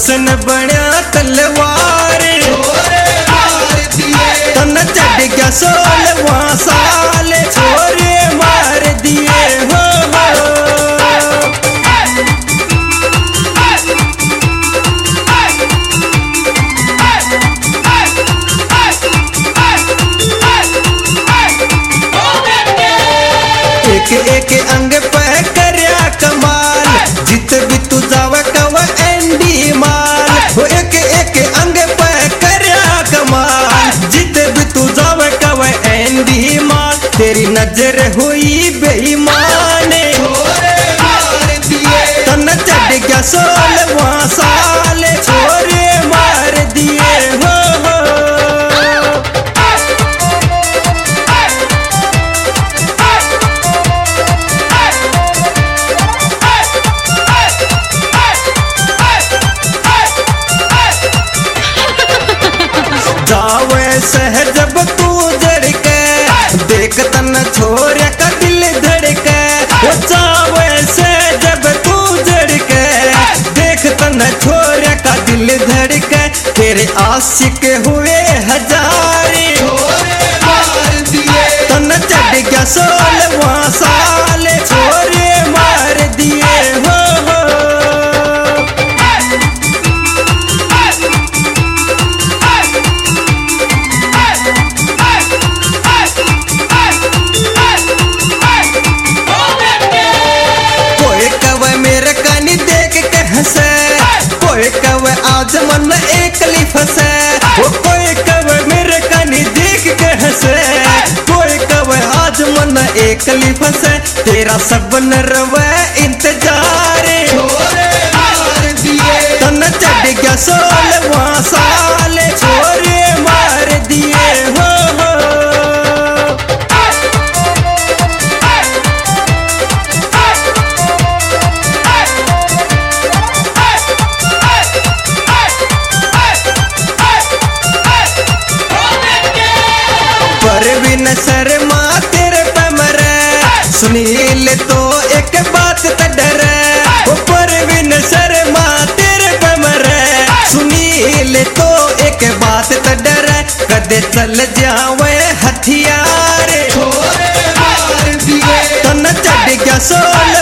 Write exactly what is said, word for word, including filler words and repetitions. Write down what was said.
हुसन बण्या तलवार तन चढ़ गया सोलहवां साल छोरे मार दिए हो एक एक अंग पे करया कमाल जित भी तू जावे कव एंडी माल वो एक एक अंग पे करया कमाल जित भी तू जावे कव एंडी माल तेरी नजर हुई बेईमान तन चढ़ गया सोलहवां साल छोरे मार दिए हो जावे सह जब तू जड़ के देख तन छोरे का दिल धड़के वो जावे सह जब तू जड़ के देख तन छोरे का दिल धड़के तेरे आशिक हुए हजारे तन चढ़ गया सोलहवां साल छोरे मार दिए हो कोई कवे आज मन एकली फसे वो कोई कवे मेरे कनी देख के हंसे कोई कवे आज मन एकली फसे तेरा सब नरवे इंतजार तन चढ़ गया सोलहवां साल छोरे मार दिए हो परवीन शर्मा तेरे पे मरे सुनील तो एक बात त डरे वो परवीन शर्मा तेरे पे मरे सुनील तो एक बात त डरे कदे चल जावे हथियार तन चढ़ गया सोल